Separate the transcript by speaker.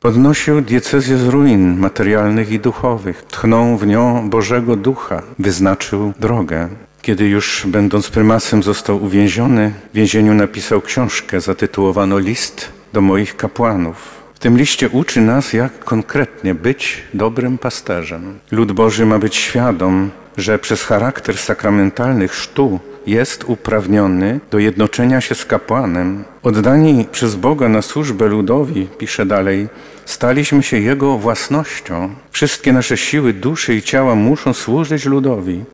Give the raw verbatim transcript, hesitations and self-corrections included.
Speaker 1: Podnosił diecezję z ruin materialnych i duchowych. Tchnął w nią Bożego Ducha. Wyznaczył drogę. Kiedy już będąc prymasem został uwięziony, w więzieniu napisał książkę zatytułowaną List do moich kapłanów. W tym liście uczy nas, jak konkretnie być dobrym pasterzem. Lud Boży ma być świadom, że przez charakter sakramentalnych chrztu jest uprawniony do jednoczenia się z kapłanem. Oddani przez Boga na służbę ludowi, pisze dalej, staliśmy się Jego własnością. Wszystkie nasze siły duszy i ciała muszą służyć ludowi.